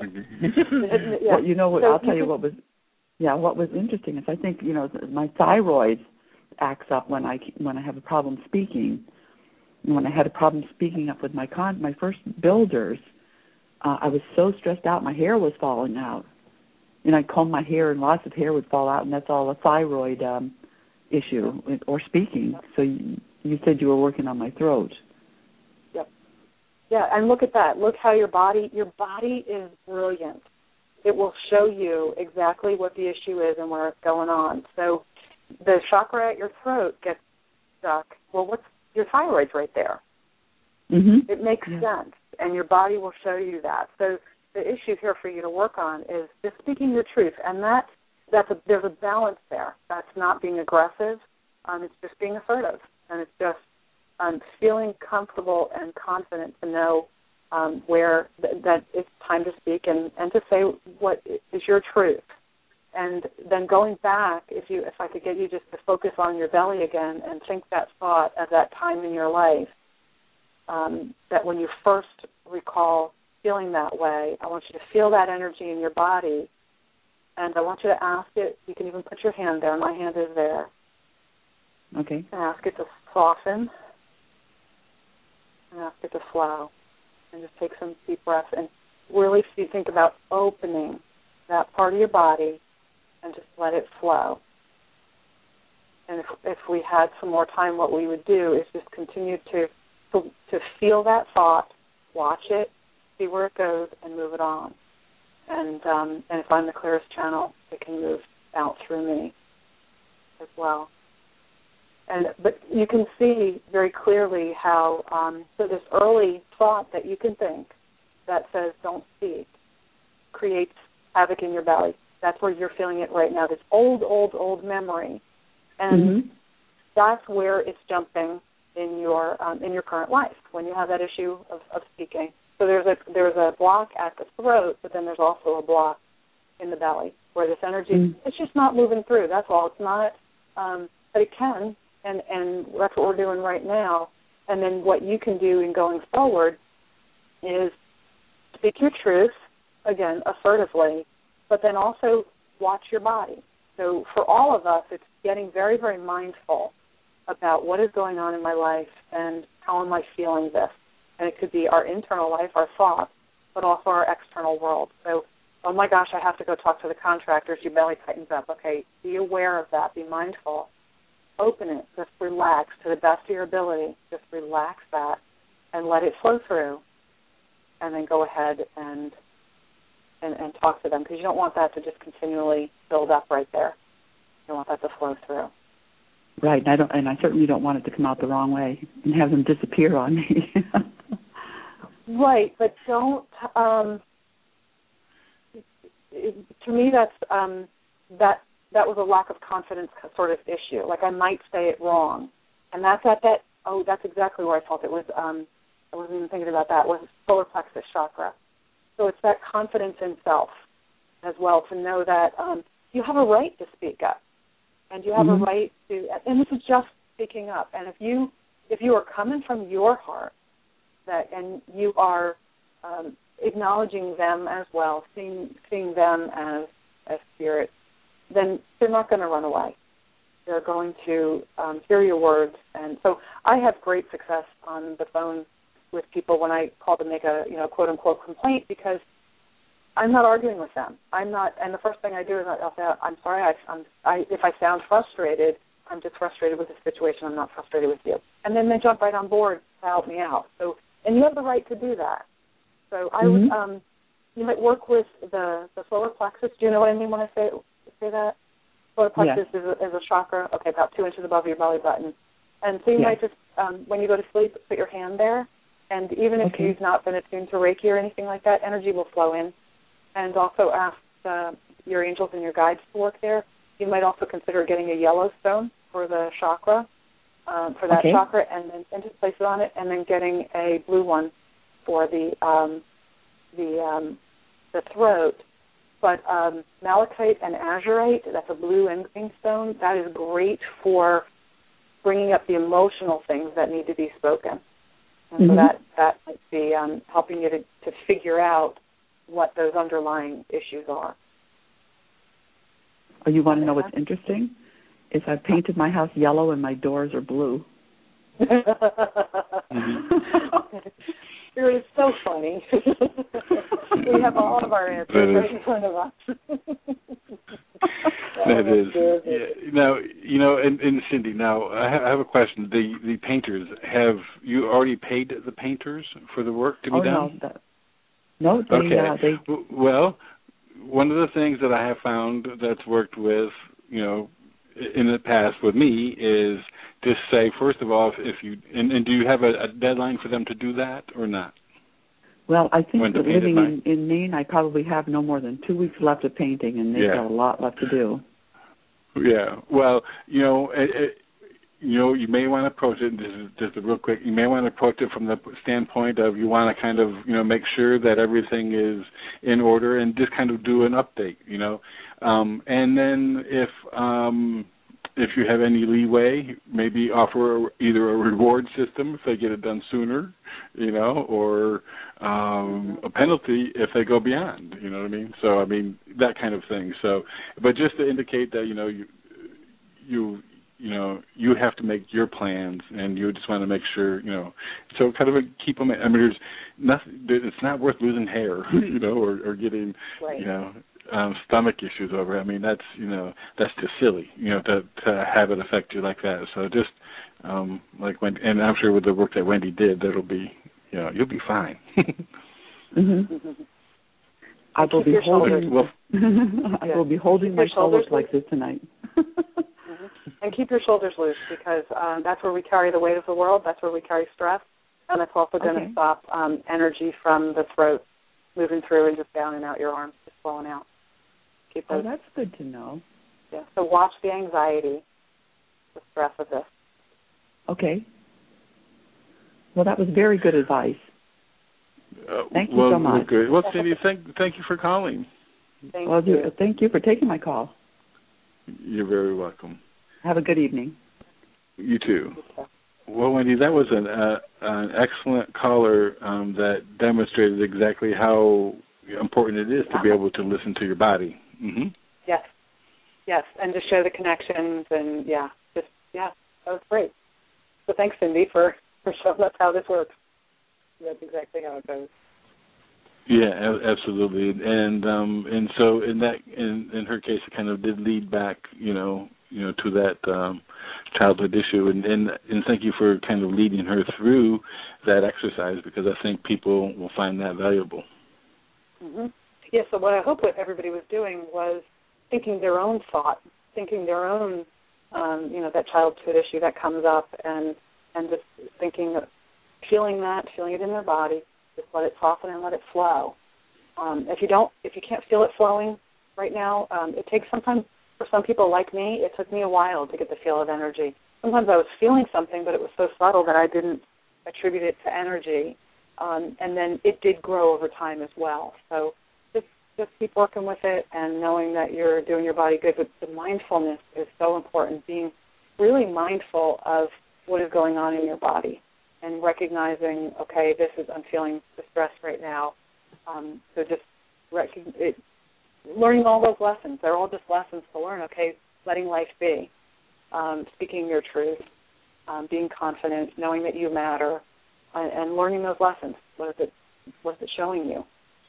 Yeah. Well, you know what? So I'll tell you what was, yeah, what was interesting is I think you know my thyroid acts up when I when I have a problem speaking. When I had a problem speaking up with my con my first builders, uh, I was so stressed out, my hair was falling out. And I'd comb my hair, and lots of hair would fall out, and that's all a thyroid um, issue or speaking. So you, you said you were working on my throat. Yep. Yeah, and look at that. Look how your body, your body is brilliant. It will show you exactly what the issue is and where it's going on. So the chakra at your throat gets stuck. Well, what's your thyroid's right there. Mm-hmm. It makes yeah. sense, and your body will show you that. So the issue here for you to work on is just speaking your truth, and that that's a, there's a balance there. That's not being aggressive. Um, it's just being assertive, and it's just um, feeling comfortable and confident to know um, where th- that it's time to speak and, and to say what is your truth. And then going back, if you, if I could get you just to focus on your belly again and think that thought at that time in your life, um, that when you first recall feeling that way, I want you to feel that energy in your body, and I want you to ask it. You can even put your hand there. My hand is there. Okay. And ask it to soften, and ask it to flow, and just take some deep breaths, and really think about opening that part of your body and just let it flow. And if, if we had some more time, what we would do is just continue to, to to feel that thought, watch it, see where it goes, and move it on. And um, and if I'm the clearest channel, it can move out through me as well. And but you can see very clearly how um, so this early thought that you can think that says don't speak creates havoc in your belly. That's where you're feeling it right now. This old, old, old memory. And mm-hmm. that's where it's jumping in your um, in your current life when you have that issue of, of speaking. So there's a there's a block at the throat, but then there's also a block in the belly where this energy mm-hmm. it's just not moving through. That's all. It's not, um, but it can, and and that's what we're doing right now. And then what you can do in going forward is speak your truth again assertively, but then also watch your body. So for all of us, it's getting very, very mindful about what is going on in my life and how am I feeling this. And it could be our internal life, our thoughts, but also our external world. So, oh my gosh, I have to go talk to the contractors. Your belly tightens up. Okay, be aware of that. Be mindful. Open it. Just relax to the best of your ability. Just relax that and let it flow through. And then go ahead and And, and talk to them, because you don't want that to just continually build up right there. You want that to flow through. Right, and I don't, and I certainly don't want it to come out the wrong way and have them disappear on me. Right, but don't. Um, it, to me, that's um, that that was a lack of confidence sort of issue. Like I might say it wrong, and that's at that. Oh, that's exactly where I felt it was. Um, I wasn't even thinking about that. Was solar plexus chakra. So it's that confidence in self as well, to know that um, you have a right to speak up, and you have mm-hmm. a right to, and this is just speaking up. And if you if you are coming from your heart, that and you are um, acknowledging them as well, seeing seeing them as as spirits, then they're not going to run away. They're going to um, hear your words. And so I have great success on the phone with people when I call to make a, you know, quote unquote complaint, because I'm not arguing with them. I'm not, and the first thing I do is I'll say, I'm sorry, I, I'm, I, if I sound frustrated, I'm just frustrated with the situation. I'm not frustrated with you. And then they jump right on board to help me out. So, and you have the right to do that. So I mm-hmm. would, um, you might work with the, the solar plexus. Do you know what I mean when I say say that? Solar plexus yes. is, a, is a chakra, okay, about two inches above your belly button. And so you yes. might just, um, when you go to sleep, put your hand there. And even if okay. you've not been attuned to Reiki or anything like that, energy will flow in. And also ask uh, your angels and your guides to work there. You might also consider getting a yellow stone for the chakra, um, for that okay. chakra, and then and just place it on it, and then getting a blue one for the um, the um, the throat. But um, malachite and azurite, that's a blue ending stone, that is great for bringing up the emotional things that need to be spoken. And mm-hmm. so that, that might be um, helping you to, to figure out what those underlying issues are. Oh, you want to know what's interesting? Is I've painted my house yellow and my doors are blue. It is so funny. We have all of our answers right in front of us. That is. Yeah. Now, you know, and, and Cindy, now I have a question. The the painters, have you already paid the painters for the work to be oh, done? No, that, no they, okay. Uh, they... Well, one of the things that I have found that's worked with, you know, in the past with me is just say, first of all, if you, and, and do you have a, a deadline for them to do that or not? Well, I think that living in, in Maine, I probably have no more than two weeks left of painting, and they've yeah. got a lot left to do. Yeah. Well, you know, it, it, you know, you may want to approach it, this is just a real quick, you may want to approach it from the standpoint of you want to kind of, you know, make sure that everything is in order and just kind of do an update, you know. Um, and then if um, if you have any leeway, maybe offer either a reward system if they get it done sooner, you know, or um, a penalty if they go beyond, you know what I mean? So, I mean, that kind of thing. So, but just to indicate that, you know, you, you, you know, you have to make your plans, and you just want to make sure, you know, so kind of a, keep them. I mean, there's nothing. It's not worth losing hair, you know, or, or getting, right. you know, um, stomach issues over. I mean, that's you know, that's just silly, you know, to to have it affect you like that. So just um, like when, and I'm sure with the work that Wendy did, that'll be, you know, you'll be fine. mm-hmm. I will be holding. Well, I will be holding my solar plexus tonight. mm-hmm. And keep your shoulders loose, because um, that's where we carry the weight of the world. That's where we carry stress, and that's also going to okay. stop um, energy from the throat moving through and just down and out your arms, just flowing out. Keep those. Oh, that's good to know. Yeah. So watch the anxiety, the stress of this. Okay. Well, that was very good advice. Uh, thank you well, so much. Good. Well, Cindy, thank thank you for calling. Thank well, you. Thank you for taking my call. You're very welcome. Have a good evening. You too. Well, Wendy, that was an uh, an excellent caller um, that demonstrated exactly how important it is to be able to listen to your body. Mm-hmm. Yes, yes, and to show the connections, and yeah, just yeah, that was great. So thanks, Cindy, for, for showing us how this works. That's exactly how it goes. Yeah, absolutely, and um, and so in that in, in her case, it kind of did lead back, you know, you know, to that um, childhood issue, and, and and thank you for kind of leading her through that exercise, because I think people will find that valuable. Mm-hmm. Yeah. So what I hope what everybody was doing was thinking their own thought, thinking their own, um, you know, that childhood issue that comes up, and and just thinking, feeling that, feeling it in their body. Just let it soften and let it flow. Um, if you don't, if you can't feel it flowing right now, um, it takes sometimes for some people like me. It took me a while to get the feel of energy. Sometimes I was feeling something, but it was so subtle that I didn't attribute it to energy. Um, and then it did grow over time as well. So just just keep working with it and knowing that you're doing your body good. But the mindfulness is so important. Being really mindful of what is going on in your body. And recognizing, okay, this is, I'm feeling distressed right now. Um, so just rec- it, learning all those lessons. They're all just lessons to learn, okay, letting life be, um, speaking your truth, um, being confident, knowing that you matter, and, and learning those lessons. What is it, what is it showing you?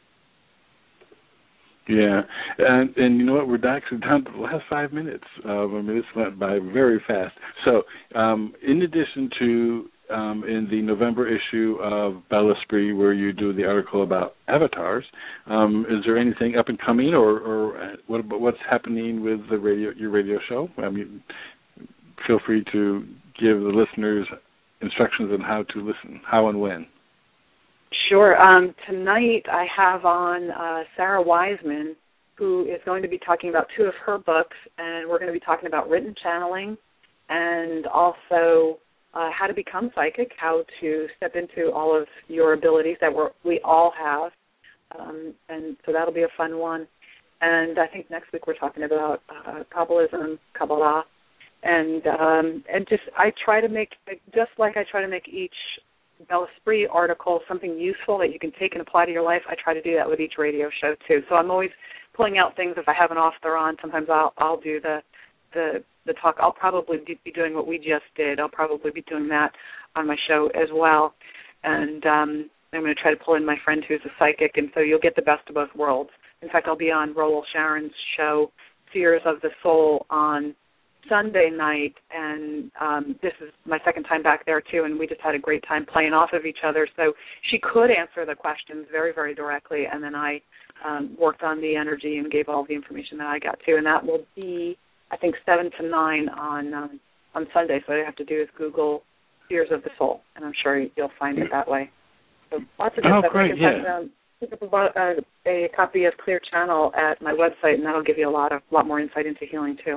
Yeah, and, and you know what? We're actually down to the last five minutes. Uh, I mean, this went by very fast. So um, in addition to Um, in the November issue of Bel Esprit, where you do the article about avatars, um, is there anything up and coming, or, or what about what's happening with the radio, your radio show? I mean, feel free to give the listeners instructions on how to listen, how and when. Sure. Um, tonight I have on uh, Sarah Wiseman, who is going to be talking about two of her books, and we're going to be talking about written channeling and also Uh, how to become psychic, how to step into all of your abilities that we're, we all have. Um, and so that'll be a fun one. And I think next week we're talking about uh, Kabbalism, Kabbalah. And um, and just I try to make, just like I try to make each Bel Esprit article something useful that you can take and apply to your life, I try to do that with each radio show too. So I'm always pulling out things. If I have an author on, sometimes I'll, I'll do the, the the talk. I'll probably be doing what we just did. I'll probably be doing that on my show as well. And um, I'm going to try to pull in my friend who's a psychic, and so you'll get the best of both worlds. In fact, I'll be on Roel Sharon's show, Seers of the Soul, on Sunday night, and um, this is my second time back there, too, and we just had a great time playing off of each other. So she could answer the questions very, very directly, and then I um, worked on the energy and gave all the information that I got to, and that will be, I think, seven to nine on um, on Sunday. So all you have to do is Google Seers of the Soul, and I'm sure you'll find it that way. So lots of good oh, stuff. great, you can yeah. um, pick up a, a, a copy of Clear Channel at my website, and that'll give you a lot of lot more insight into healing too.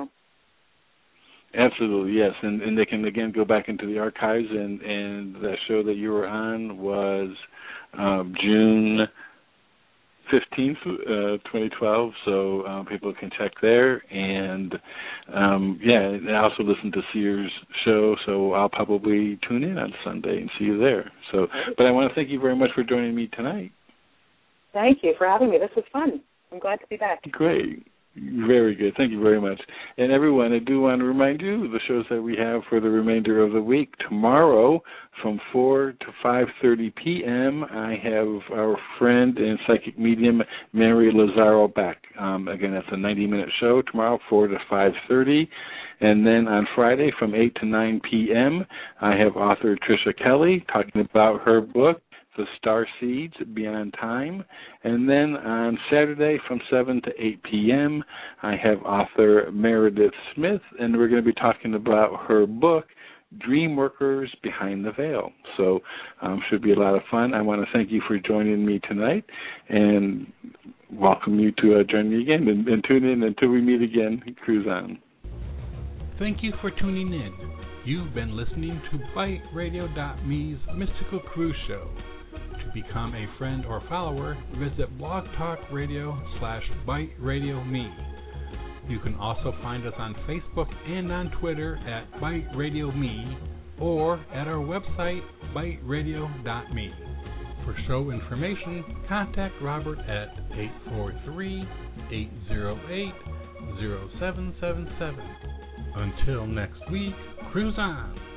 Absolutely, yes, and and they can again go back into the archives, and and the show that you were on was um, June fifteenth, uh, twenty twelve, so uh, people can check there. And, um, yeah, I also listen to Sears' show, so I'll probably tune in on Sunday and see you there. So, but I want to thank you very much for joining me tonight. Thank you for having me. This was fun. I'm glad to be back. Great. Very good. Thank you very much. And everyone, I do want to remind you of the shows that we have for the remainder of the week. Tomorrow from four to five thirty p.m., I have our friend and psychic medium, Mary Lazaro, back. Um, again, that's a ninety-minute show tomorrow, four to five thirty. And then on Friday from eight to nine p.m., I have author Tricia Kelly talking about her book, The Star Seeds Beyond Time. And then on Saturday from seven to eight p.m., I have author Meredith Smith, and we're going to be talking about her book, Dream Workers Behind the Veil. So um, should be a lot of fun. I want to thank you for joining me tonight and welcome you to uh, join me again and, and tune in until we meet again. Cruise on. Thank you for tuning in. You've been listening to Bite Radio dot me's Mystical Cruise Show. To become a friend or follower, visit Blog Talk Radio slash Bite Radio Me. You can also find us on Facebook and on Twitter at Bite Radio Me or at our website, Bite Radio dot me. For show information, contact Robert at eight four three, eight zero eight, zero seven seven seven. Until next week, cruise on.